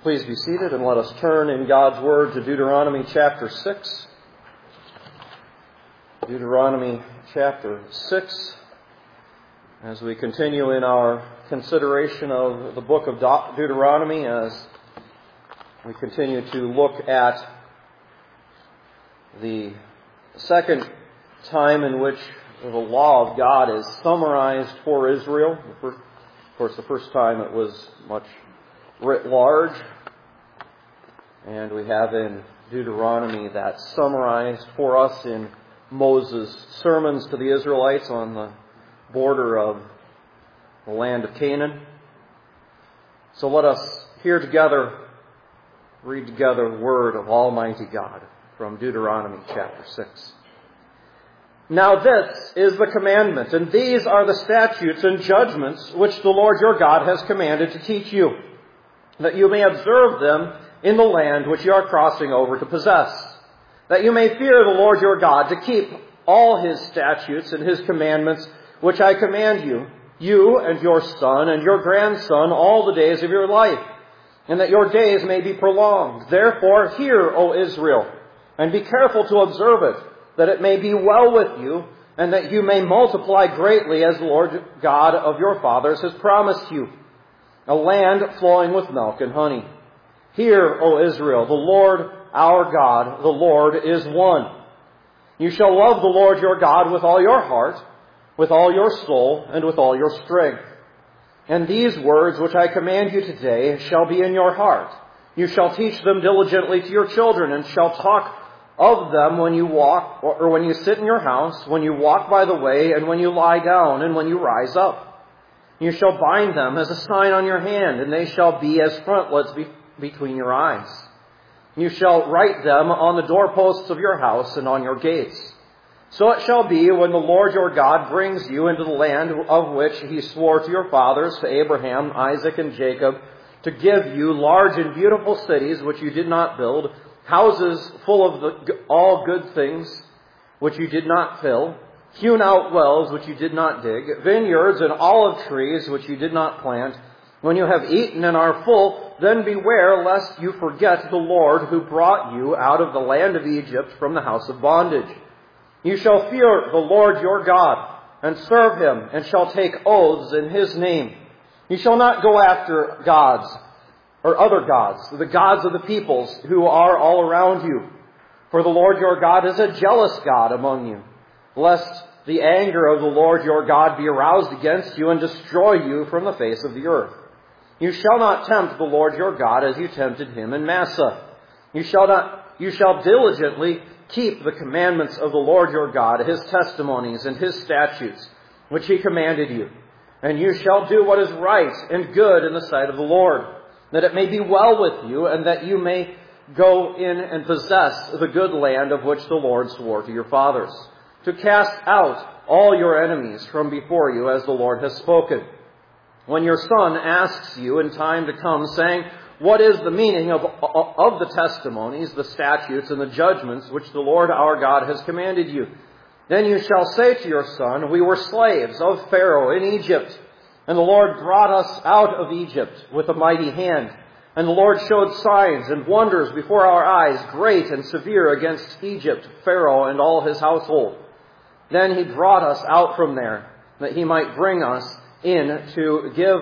Please be seated and let us turn in God's Word to Deuteronomy chapter 6. Deuteronomy chapter 6. As we continue in our consideration of the book of Deuteronomy, as we continue to look at the second time in which the law of God is summarized for Israel. Of course, the first time it was much writ large, and we have in Deuteronomy that summarized for us in Moses' sermons to the Israelites on the border of the land of Canaan. So let us hear together, read together the word of Almighty God from Deuteronomy chapter 6. Now this is the commandment, and these are the statutes and judgments which the Lord your God has commanded to teach you, that you may observe them in the land which you are crossing over to possess, that you may fear the Lord your God to keep all His statutes and His commandments which I command you, you and your son and your grandson all the days of your life, and that your days may be prolonged. Therefore hear, O Israel, and be careful to observe it, that it may be well with you, and that you may multiply greatly as the Lord God of your fathers has promised you, a land flowing with milk and honey. Hear, O Israel, the Lord our God, the Lord is one. You shall love the Lord your God with all your heart, with all your soul, and with all your strength. And these words which I command you today shall be in your heart. You shall teach them diligently to your children, and shall talk of them when you walk, or when you sit in your house, when you walk by the way, and when you lie down, and when you rise up. You shall bind them as a sign on your hand, and they shall be as frontlets between your eyes. You shall write them on the doorposts of your house and on your gates. So it shall be when the Lord your God brings you into the land of which He swore to your fathers, to Abraham, Isaac, and Jacob, to give you large and beautiful cities which you did not build, houses full of all good things which you did not fill, hewn out wells which you did not dig, vineyards and olive trees which you did not plant. When you have eaten and are full, then beware lest you forget the Lord who brought you out of the land of Egypt from the house of bondage. You shall fear the Lord your God, and serve Him, and shall take oaths in His name. You shall not go after gods, or other gods, the gods of the peoples who are all around you. For the Lord your God is a jealous God among you, lest the anger of the Lord your God be aroused against you and destroy you from the face of the earth. You shall not tempt the Lord your God as you tempted Him in Massah. You shall diligently keep the commandments of the Lord your God, His testimonies and His statutes, which He commanded you. And you shall do what is right and good in the sight of the Lord, that it may be well with you, and that you may go in and possess the good land of which the Lord swore to your fathers, to cast out all your enemies from before you, as the Lord has spoken. When your son asks you in time to come, saying, what is the meaning of the testimonies, the statutes, and the judgments which the Lord our God has commanded you? Then you shall say to your son, we were slaves of Pharaoh in Egypt, and the Lord brought us out of Egypt with a mighty hand. And the Lord showed signs and wonders before our eyes, great and severe, against Egypt, Pharaoh, and all his household. Then He brought us out from there, that He might bring us in to give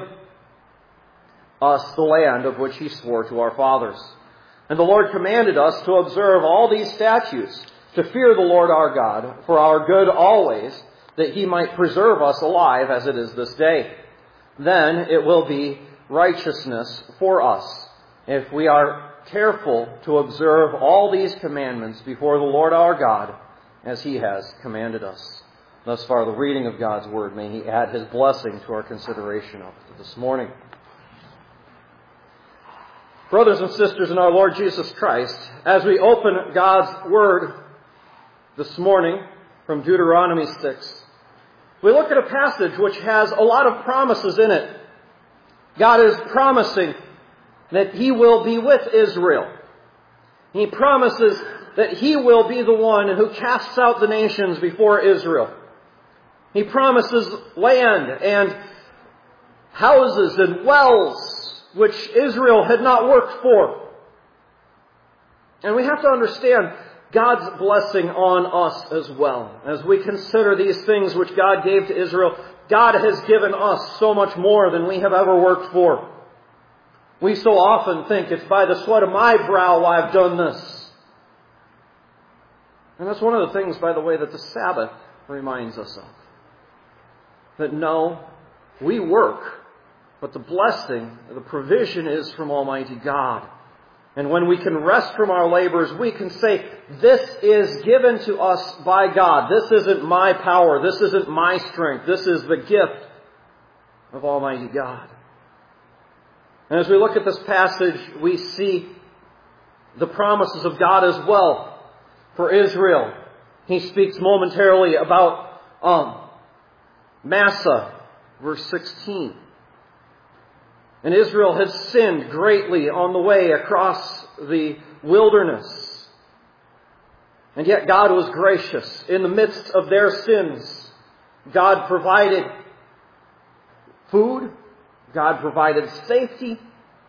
us the land of which He swore to our fathers. And the Lord commanded us to observe all these statutes, to fear the Lord our God for our good always, that He might preserve us alive as it is this day. Then it will be righteousness for us if we are careful to observe all these commandments before the Lord our God as He has commanded us. Thus far the reading of God's Word. May He add His blessing to our consideration of it this morning. Brothers and sisters in our Lord Jesus Christ, as we open God's Word this morning from Deuteronomy 6, we look at a passage which has a lot of promises in it. God is promising that He will be with Israel. He promises that He will be the one who casts out the nations before Israel. He promises land and houses and wells which Israel had not worked for. And we have to understand God's blessing on us as well. As we consider these things which God gave to Israel, God has given us so much more than we have ever worked for. We so often think it's by the sweat of my brow I've done this. And that's one of the things, by the way, that the Sabbath reminds us of. That no, we work, but the blessing, the provision is from Almighty God. And when we can rest from our labors, we can say, this is given to us by God. This isn't my power. This isn't my strength. This is the gift of Almighty God. And as we look at this passage, we see the promises of God as well for Israel. He speaks momentarily about Massa, verse 16. And Israel had sinned greatly on the way across the wilderness. And yet God was gracious. In the midst of their sins, God provided food, God provided safety,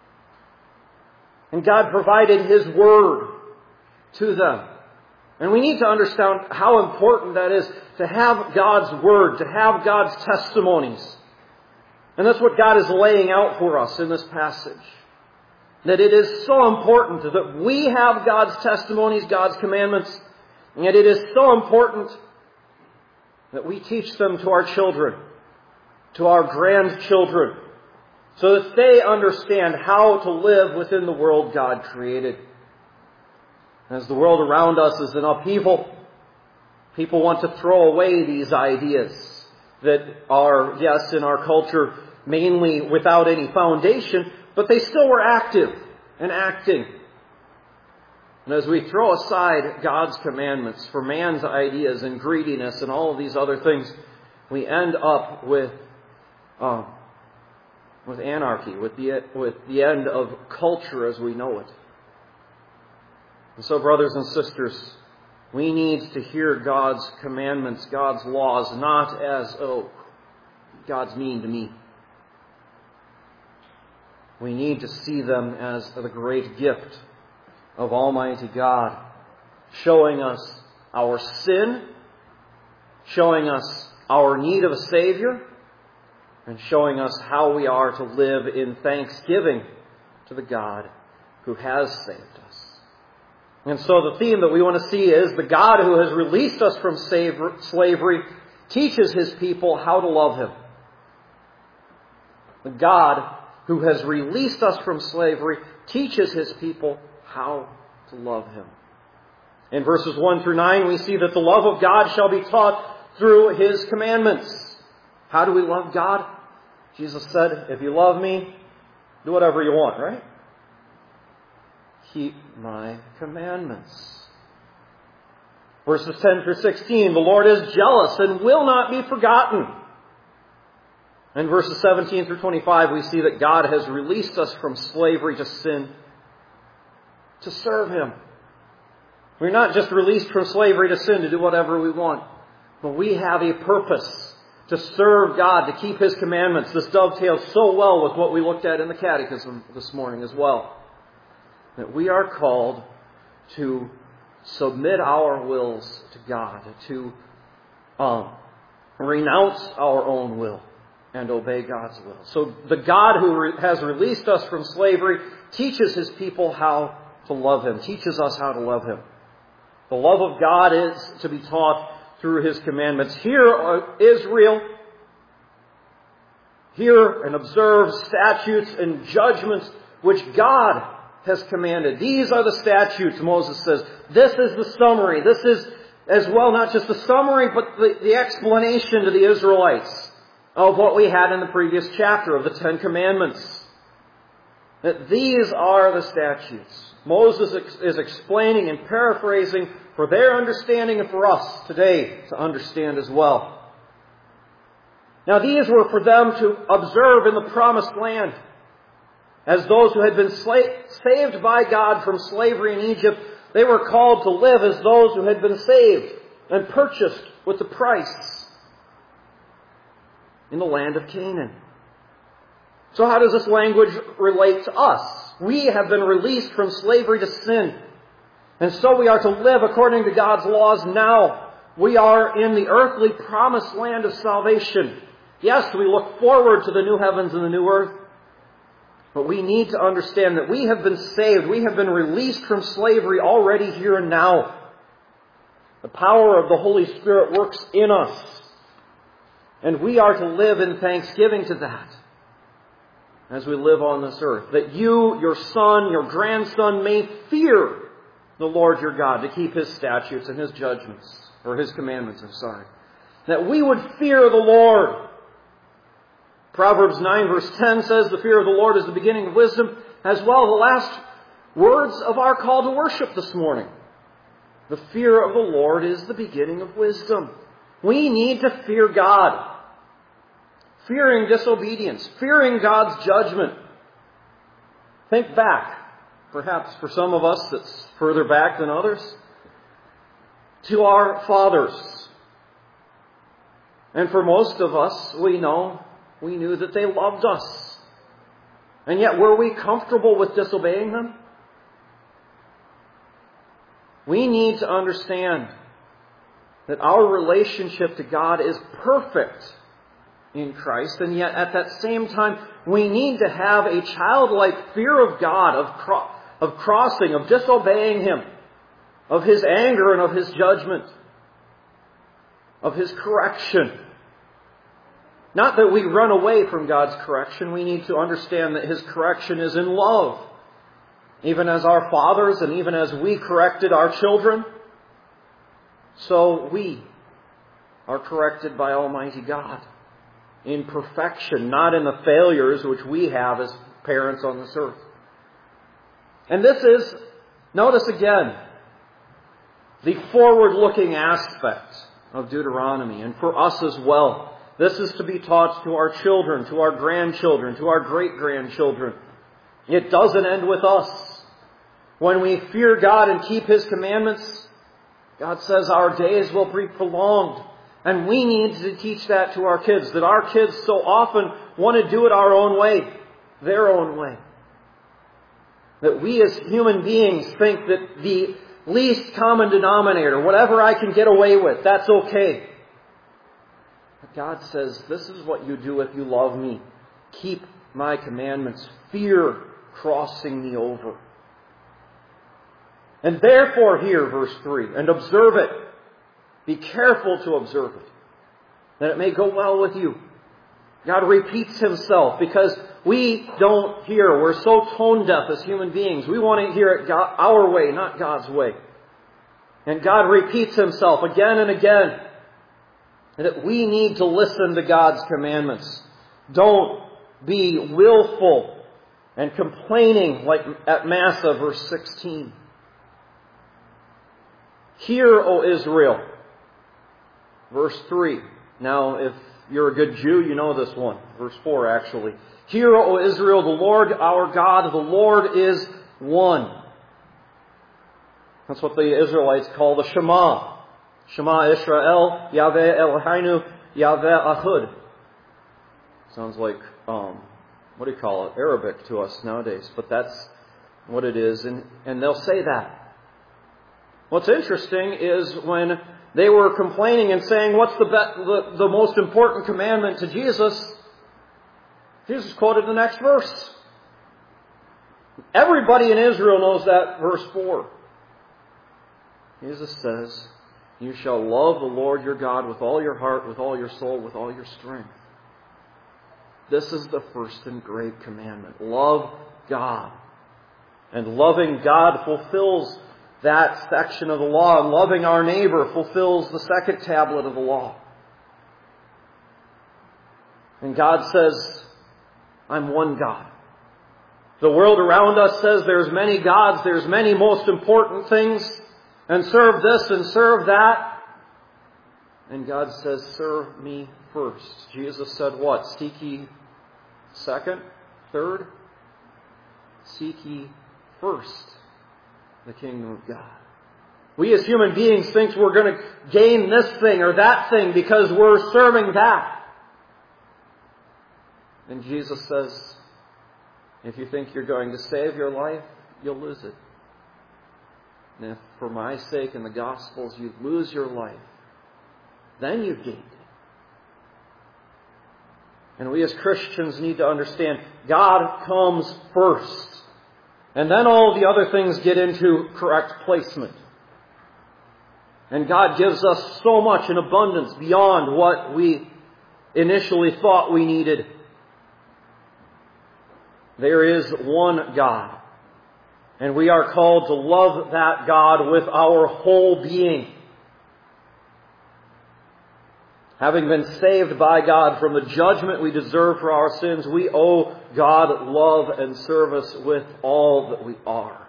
and God provided His Word to them. And we need to understand how important that is to have God's Word, to have God's testimonies. And that's what God is laying out for us in this passage. That it is so important that we have God's testimonies, God's commandments, and yet it is so important that we teach them to our children, to our grandchildren, so that they understand how to live within the world God created. As the world around us is in upheaval, people want to throw away these ideas that are, yes, in our culture, mainly without any foundation, but they still were active and acting. And as we throw aside God's commandments for man's ideas and greediness and all of these other things, we end up with anarchy, with the end of culture as we know it. And so, brothers and sisters, we need to hear God's commandments, God's laws, not as, oh, God's mean to me. We need to see them as the great gift of Almighty God, showing us our sin, showing us our need of a Savior, and showing us how we are to live in thanksgiving to the God who has saved us. And so the theme that we want to see is the God who has released us from slavery teaches His people how to love Him. The God who has released us from slavery teaches His people how to love Him. In verses 1 through 9, we see that the love of God shall be taught through His commandments. How do we love God? Jesus said, if you love me, do whatever you want, right? Keep my commandments. Verses 10 through 16, the Lord is jealous and will not be forgotten. In verses 17 through 25, we see that God has released us from slavery to sin to serve Him. We're not just released from slavery to sin to do whatever we want, but we have a purpose to serve God, to keep His commandments. This dovetails so well with what we looked at in the Catechism this morning as well. That we are called to submit our wills to God, to renounce our own will and obey God's will. So the God who has released us from slavery teaches His people how to love Him, teaches us how to love Him. The love of God is to be taught through His commandments. Hear, Israel, hear and observe statutes and judgments which God has commanded. These are the statutes, Moses says. This is the summary. This is as well not just the summary, but the explanation to the Israelites of what we had in the previous chapter of the Ten Commandments. That these are the statutes. Moses is explaining and paraphrasing for their understanding and for us today to understand as well. Now these were for them to observe in the promised land. As those who had been saved by God from slavery in Egypt, they were called to live as those who had been saved and purchased with the price in the land of Canaan. So how does this language relate to us? We have been released from slavery to sin. And so we are to live according to God's laws now. We are in the earthly promised land of salvation. Yes, we look forward to the new heavens and the new earth. But we need to understand that we have been saved. We have been released from slavery already here and now. The power of the Holy Spirit works in us. And we are to live in thanksgiving to that as we live on this earth. That you, your son, your grandson may fear the Lord your God to keep His statutes and His judgments, or His commandments, That we would fear the Lord. Proverbs 9 verse 10 says, the fear of the Lord is the beginning of wisdom. As well, the last words of our call to worship this morning. The fear of the Lord is the beginning of wisdom. We need to fear God. Fearing disobedience. Fearing God's judgment. Think back. Perhaps for some of us it's further back than others. To our fathers. And for most of us, we knew that they loved us. And yet, were we comfortable with disobeying them? We need to understand that our relationship to God is perfect in Christ, and yet at that same time, we need to have a childlike fear of God, of crossing, of disobeying Him, of His anger and of His judgment, of His correction. Not that we run away from God's correction. We need to understand that His correction is in love. Even as our fathers and even as we corrected our children, so we are corrected by Almighty God in perfection, not in the failures which we have as parents on this earth. And this is, notice again, the forward-looking aspect of Deuteronomy, and for us as well. This is to be taught to our children, to our grandchildren, to our great-grandchildren. It doesn't end with us. When we fear God and keep His commandments, God says our days will be prolonged. And we need to teach that to our kids, that our kids so often want to do it our own way, their own way. That we as human beings think that the least common denominator, whatever I can get away with, that's okay. But God says, this is what you do if you love me. Keep my commandments. Fear crossing me over. And therefore, here, verse 3, and observe it. Be careful to observe it, that it may go well with you. God repeats Himself because we don't hear. We're so tone deaf as human beings. We want to hear it our way, not God's way. And God repeats Himself again and again. And that we need to listen to God's commandments. Don't be willful and complaining like at Massa, verse 16. Hear, O Israel. Verse 3. Now, if you're a good Jew, you know this one. Verse 4, actually. Hear, O Israel, the Lord our God, the Lord is one. That's what the Israelites call the Shema. Shema Israel, Yahweh Eloheinu, Yahweh Ahud. Sounds like, Arabic to us nowadays. But that's what it is. And they'll say that. What's interesting is when they were complaining and saying, what's the most important commandment to Jesus? Jesus quoted the next verse. Everybody in Israel knows that, verse 4. Jesus says, you shall love the Lord your God with all your heart, with all your soul, with all your strength. This is the first and great commandment. Love God. And loving God fulfills that section of the law, and loving our neighbor fulfills the second tablet of the law. And God says, I'm one God. The world around us says there's many gods, there's many most important things, and serve this and serve that. And God says, serve me first. Jesus said what? Seek ye second? Third? Seek ye first the kingdom of God. We as human beings think we're going to gain this thing or that thing because we're serving that. And Jesus says, If you think you're going to save your life, you'll lose it. And if for my sake and the Gospel's you lose your life, then you've gained it. And we as Christians need to understand God comes first. And then all the other things get into correct placement. And God gives us so much in abundance beyond what we initially thought we needed. There is one God. And we are called to love that God with our whole being. Having been saved by God from the judgment we deserve for our sins, we owe God love and service with all that we are.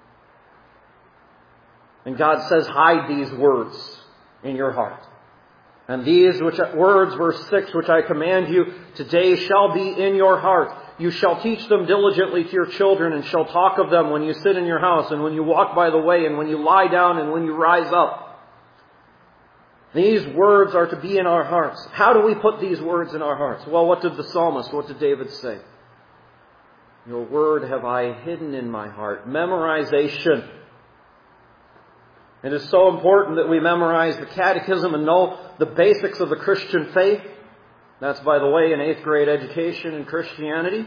And God says, hide these words in your heart. And these words, verse 6, which I command you today shall be in your heart. You shall teach them diligently to your children and shall talk of them when you sit in your house and when you walk by the way and when you lie down and when you rise up. These words are to be in our hearts. How do we put these words in our hearts? Well, what did the psalmist, what did David say? Your word have I hidden in my heart. Memorization. It is so important that we memorize the catechism and know the basics of the Christian faith. That's, by the way, an 8th grade education in Christianity.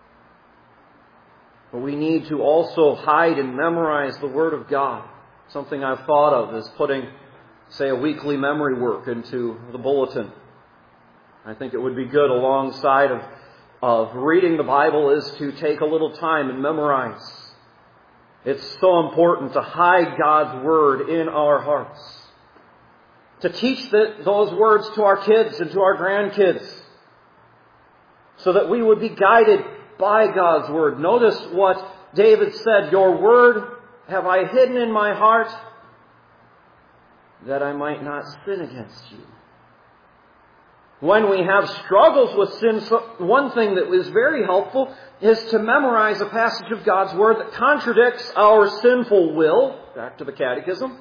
But we need to also hide and memorize the Word of God. Something I've thought of is putting, say, a weekly memory work into the bulletin. I think it would be good alongside of reading the Bible is to take a little time and memorize. It's so important to hide God's Word in our hearts. To teach those words to our kids and to our grandkids. So that we would be guided by God's Word. Notice what David said, your Word have I hidden in my heart, that I might not sin against you. When we have struggles with sin, one thing that is very helpful is to memorize a passage of God's Word that contradicts our sinful will, back to the catechism,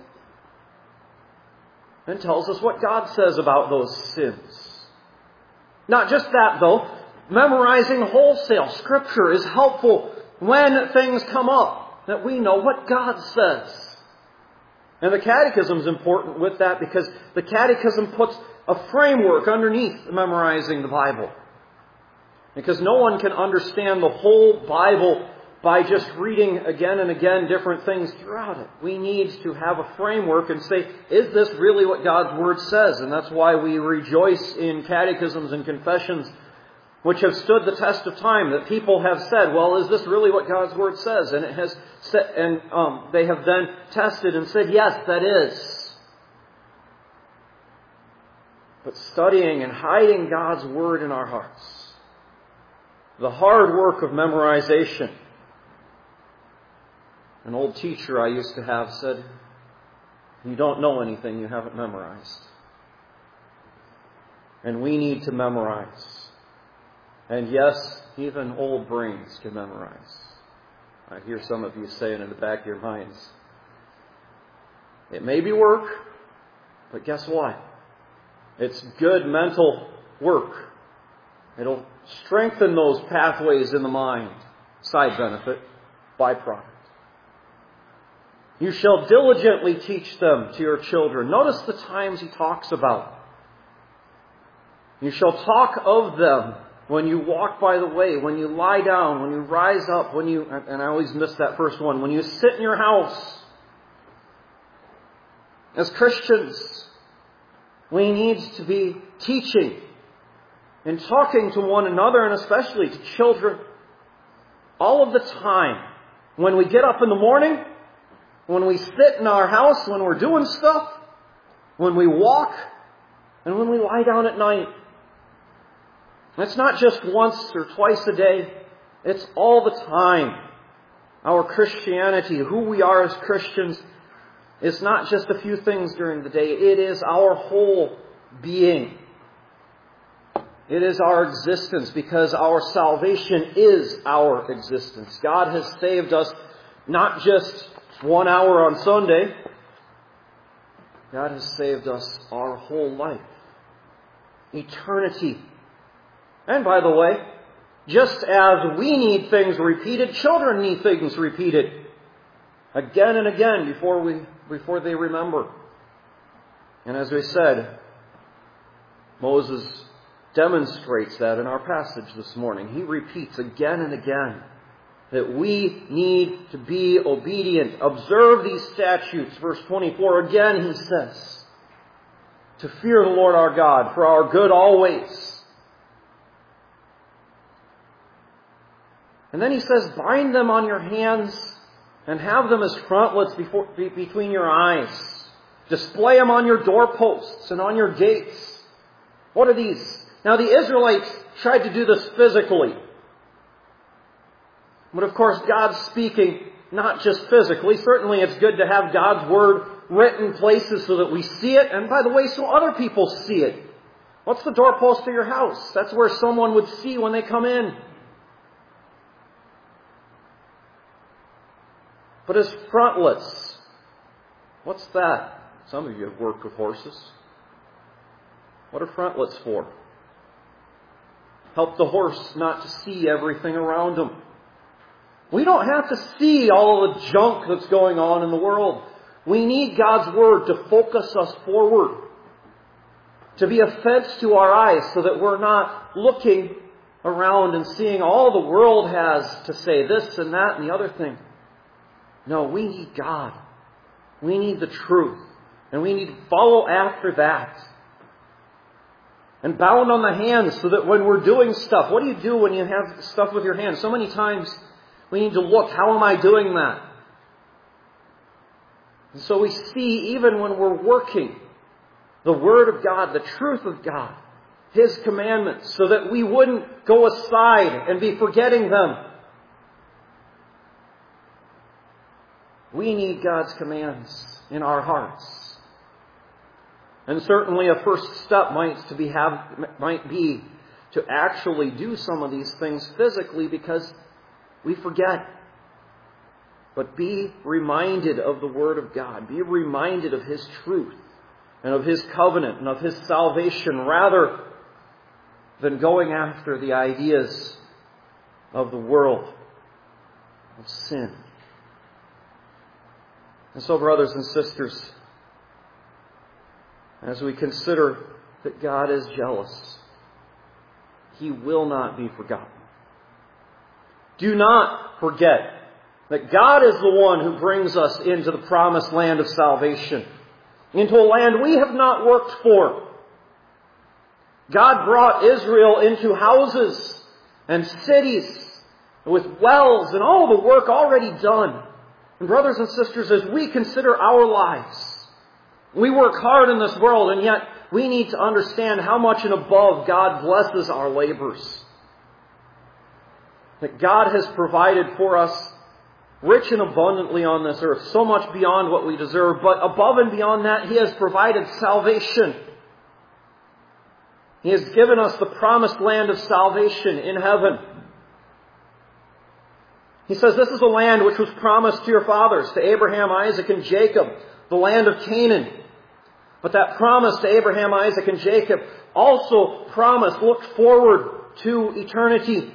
and tells us what God says about those sins. Not just that, though. Memorizing wholesale Scripture is helpful when things come up, that we know what God says. And the catechism is important with that because the catechism puts a framework underneath memorizing the Bible. Because no one can understand the whole Bible by just reading again and again different things throughout it. We need to have a framework and say, is this really what God's Word says? And that's why we rejoice in catechisms and confessions which have stood the test of time, that people have said, well, is this really what God's Word says? And it has said, and they have then tested and said, yes, that is. But studying and hiding God's Word in our hearts, the hard work of memorization. An old teacher I used to have said, you don't know anything you haven't memorized. And we need to memorize. And yes, even old brains can memorize. I hear some of you saying in the back of your minds, it may be work, but guess what? It's good mental work. It'll strengthen those pathways in the mind. Side benefit, byproduct. You shall diligently teach them to your children. Notice the times he talks about. You shall talk of them when you walk by the way, when you lie down, when you rise up, and I always miss that first one, when you sit in your house. As Christians, we need to be teaching and talking to one another, and especially to children, all of the time. When we get up in the morning, when we sit in our house, when we're doing stuff, when we walk, and when we lie down at night. It's not just once or twice a day. It's all the time. Our Christianity, who we are as Christians, is not just a few things during the day. It is our whole being. It is our existence, because our salvation is our existence. God has saved us not just 1 hour on Sunday. God has saved us our whole life. Eternity. And by the way, Just as we need things repeated, children need things repeated again and again before they remember. And as we said, Moses demonstrates that in our passage this morning. He repeats again and again that we need to be obedient. Observe these statutes. Verse 24, again he says, to fear the Lord our God for our good always. And then he says, bind them on your hands and have them as frontlets between your eyes. Display them on your doorposts and on your gates. What are these? Now the Israelites tried to do this physically. But of course God's speaking not just physically. Certainly it's good to have God's Word written places so that we see it. And by the way, so other people see it. What's the doorpost of your house? That's where someone would see when they come in. But as frontlets, what's that? Some of you have worked with horses. What are frontlets for? Help the horse not to see everything around him. We don't have to see all the junk that's going on in the world. We need God's Word to focus us forward, to be a fence to our eyes so that we're not looking around and seeing all the world has to say, this and that and the other thing. No, we need God. We need the truth. And we need to follow after that. And bound on the hands so that when we're doing stuff, what do you do when you have stuff with your hands? So many times we need to look, how am I doing that? And so we see even when we're working, the Word of God, the truth of God, His commandments, so that we wouldn't go aside and be forgetting them. We need God's commands in our hearts. And certainly a first step might be to actually do some of these things physically because we forget. But be reminded of the Word of God. Be reminded of His truth and of His covenant and of His salvation rather than going after the ideas of the world, of sin. And so, brothers and sisters, as we consider that God is jealous, He will not be forgotten. Do not forget that God is the one who brings us into the promised land of salvation, into a land we have not worked for. God brought Israel into houses and cities with wells and all the work already done. And brothers and sisters, as we consider our lives, we work hard in this world, and yet we need to understand how much and above God blesses our labors. That God has provided for us rich and abundantly on this earth, so much beyond what we deserve, but above and beyond that, He has provided salvation. He has given us the promised land of salvation in heaven. He says, this is a land which was promised to your fathers, to Abraham, Isaac, and Jacob, the land of Canaan. But that promise to Abraham, Isaac, and Jacob also looked forward to eternity,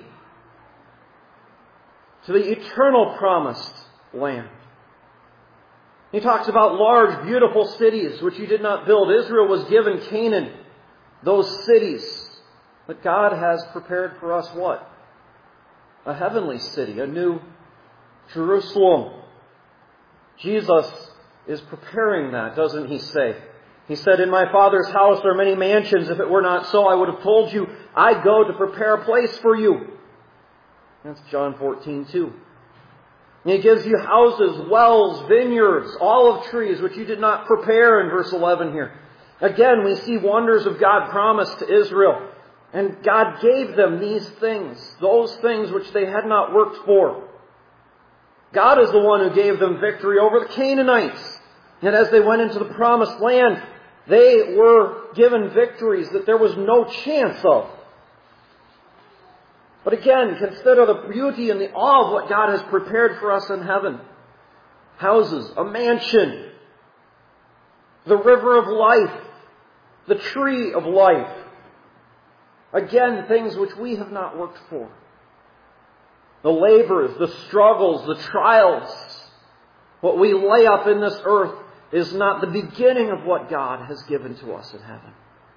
to the eternal promised land. He talks about large, beautiful cities which you did not build. Israel was given Canaan, those cities. But God has prepared for us what? A heavenly city, a new Jerusalem. Jesus is preparing that, doesn't He say? He said, in my Father's house are many mansions. If it were not so, I would have told you, I go to prepare a place for you. That's John 14:2. He gives you houses, wells, vineyards, olive trees, which you did not prepare in verse 11 here. Again, we see wonders of God promised to Israel. And God gave them these things, those things which they had not worked for. God is the one who gave them victory over the Canaanites. And as they went into the promised land, they were given victories that there was no chance of. But again, consider the beauty and the awe of what God has prepared for us in heaven. Houses, a mansion, the river of life, the tree of life. Again, things which we have not worked for. the labors, the struggles, the trials, what we lay up in this earth is not the beginning of what God has given to us in heaven.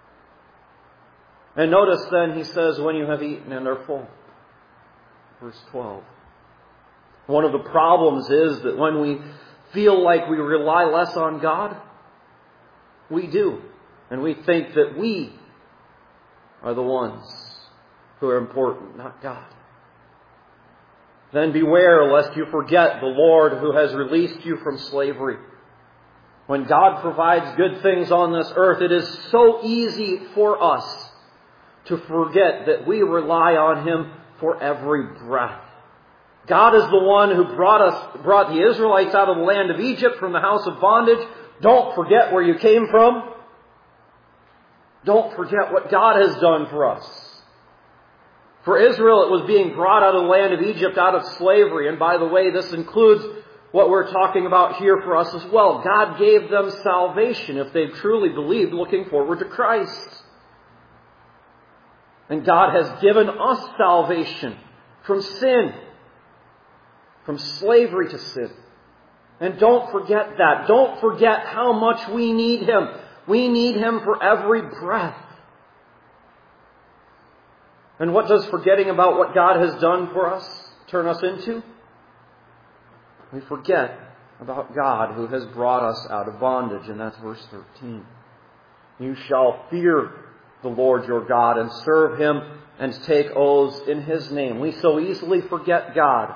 And notice then, he says, when you have eaten and are full. Verse 12. One of the problems is that when we feel like we rely less on God, we do. And we think that we are the ones who are important, not God. Then beware lest you forget the Lord who has released you from slavery. When God provides good things on this earth, it is so easy for us to forget that we rely on Him for every breath. God is the one who brought the Israelites out of the land of Egypt from the house of bondage. Don't forget where you came from. Don't forget what God has done for us. For Israel, it was being brought out of the land of Egypt, out of slavery. And by the way, this includes what we're talking about here for us as well. God gave them salvation if they truly believed, looking forward to Christ. And God has given us salvation from sin, from slavery to sin. And don't forget that. Don't forget how much we need Him. We need Him for every breath. And what does forgetting about what God has done for us turn us into? We forget about God who has brought us out of bondage. And that's verse 13. You shall fear the Lord your God and serve Him and take oaths in His name. We so easily forget God.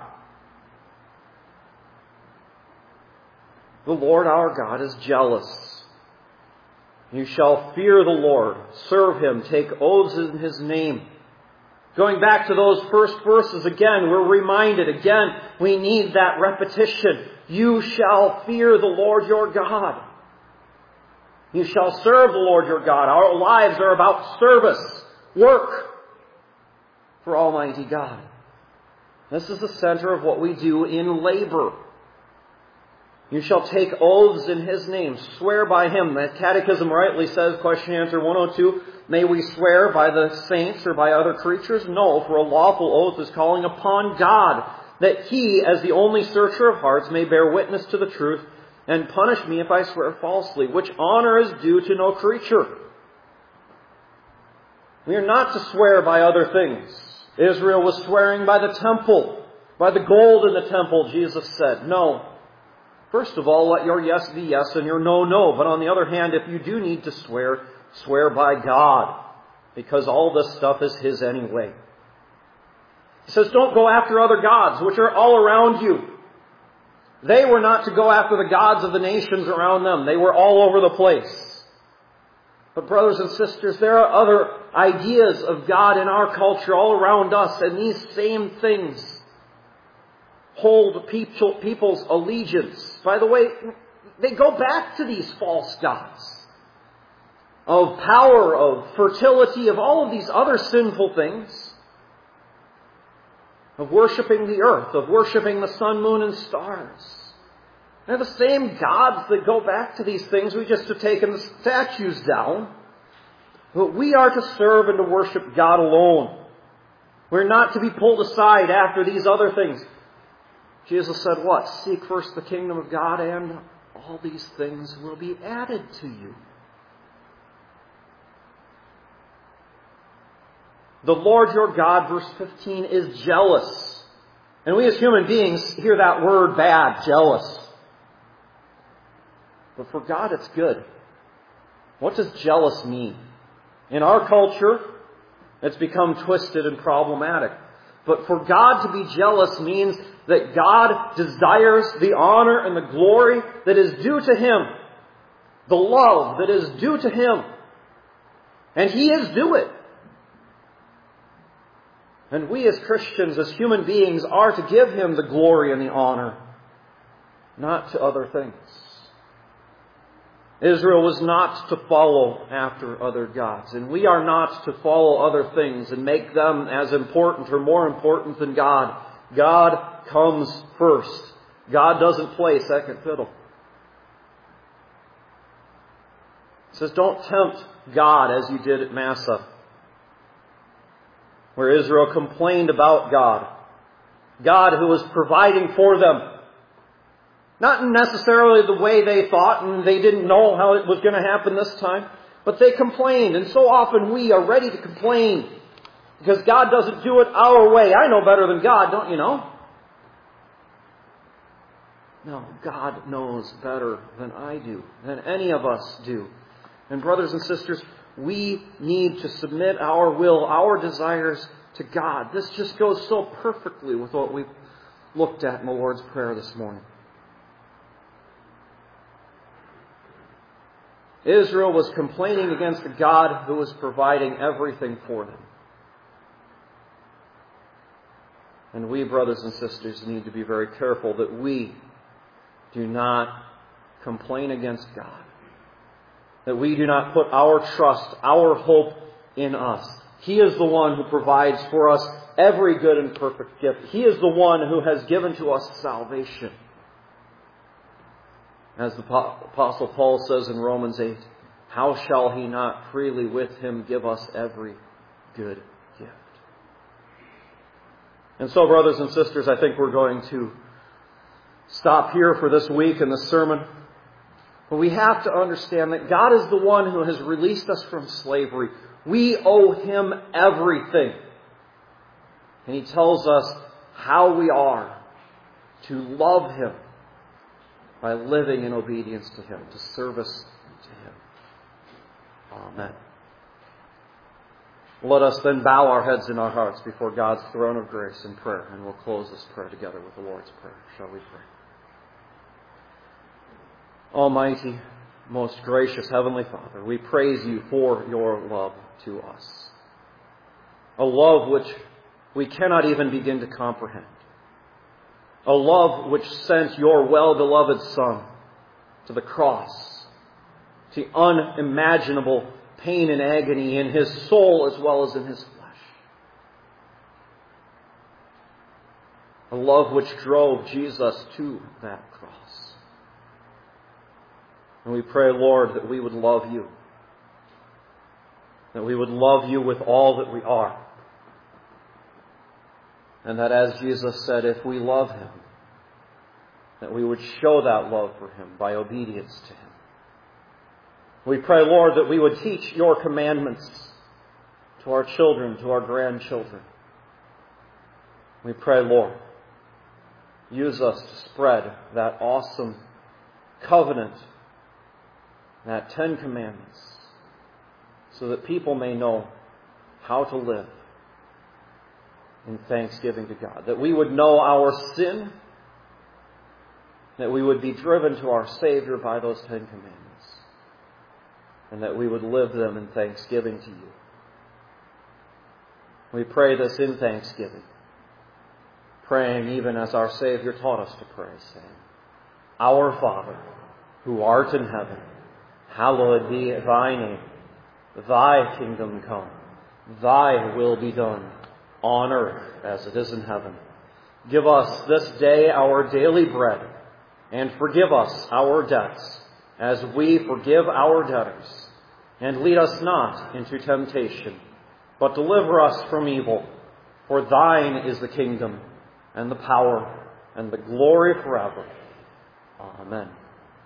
The Lord our God is jealous. You shall fear the Lord, serve Him, take oaths in His name. Going back to those first verses again, we're reminded again, we need that repetition. You shall fear the Lord your God. You shall serve the Lord your God. Our lives are about service, work for Almighty God. This is the center of what we do in labor. You shall take oaths in His name, swear by Him. The Catechism rightly says, question answer 102, may we swear by the saints or by other creatures? No, for a lawful oath is calling upon God, that He, as the only searcher of hearts, may bear witness to the truth and punish me if I swear falsely, which honor is due to no creature. We are not to swear by other things. Israel was swearing by the temple, by the gold in the temple, Jesus said. No. First of all, let your yes be yes and your no, no. But on the other hand, if you do need to swear, swear by God, because all this stuff is His anyway. He says, don't go after other gods, which are all around you. They were not to go after the gods of the nations around them. They were all over the place. But brothers and sisters, there are other ideas of God in our culture all around us, and these same things hold people's allegiance. By the way, they go back to these false gods of power, of fertility, of all of these other sinful things, of worshiping the earth, of worshiping the sun, moon, and stars. They're the same gods that go back to these things. We just have taken the statues down. But we are to serve and to worship God alone. We're not to be pulled aside after these other things. Jesus said what? Seek first the kingdom of God and all these things will be added to you. The Lord your God, verse 15, is jealous. And we as human beings hear that word bad, jealous. But for God it's good. What does jealous mean? In our culture, it's become twisted and problematic. But for God to be jealous means that God desires the honor and the glory that is due to Him. The love that is due to Him. And He is due it. And we as Christians, as human beings, are to give Him the glory and the honor, not to other things. Israel was not to follow after other gods, and we are not to follow other things and make them as important or more important than God. God comes first. God doesn't play second fiddle. It says, don't tempt God as you did at Massah, where Israel complained about God. God who was providing for them. Not necessarily the way they thought, and they didn't know how it was going to happen this time, but they complained. And so often we are ready to complain because God doesn't do it our way. I know better than God, don't you know? No, God knows better than I do, than any of us do. And brothers and sisters, we need to submit our will, our desires to God. This just goes so perfectly with what we looked at in the Lord's Prayer this morning. Israel was complaining against a God who was providing everything for them. And we, brothers and sisters, need to be very careful that we do not complain against God. That we do not put our trust, our hope in us. He is the one who provides for us every good and perfect gift. He is the one who has given to us salvation. As the Apostle Paul says in Romans 8, how shall he not freely with him give us every good gift? And so, brothers and sisters, I think we're going to stop here for this week in the sermon. But we have to understand that God is the one who has released us from slavery. We owe Him everything. And He tells us how we are to love Him by living in obedience to Him, to service to Him. Amen. Let us then bow our heads and our hearts before God's throne of grace in prayer, and we'll close this prayer together with the Lord's Prayer. Shall we pray? Almighty, most gracious Heavenly Father, we praise You for Your love to us. A love which we cannot even begin to comprehend. A love which sent Your well-beloved Son to the cross, to unimaginable pain and agony in His soul as well as in His flesh. A love which drove Jesus to that cross. And we pray, Lord, that we would love You. That we would love You with all that we are. And that, as Jesus said, if we love Him, that we would show that love for Him by obedience to Him. We pray, Lord, that we would teach Your commandments to our children, to our grandchildren. We pray, Lord, use us to spread that awesome covenant, that 10 Commandments, so that people may know how to live in thanksgiving to God. That we would know our sin, that we would be driven to our Savior by those 10 Commandments, and that we would live them in thanksgiving to You. We pray this in thanksgiving, praying even as our Savior taught us to pray, saying, Our Father, who art in heaven, hallowed be Thy name. Thy kingdom come. Thy will be done on earth as it is in heaven. Give us this day our daily bread, and forgive us our debts as we forgive our debtors. And lead us not into temptation, but deliver us from evil. For Thine is the kingdom, and the power, and the glory forever. Amen.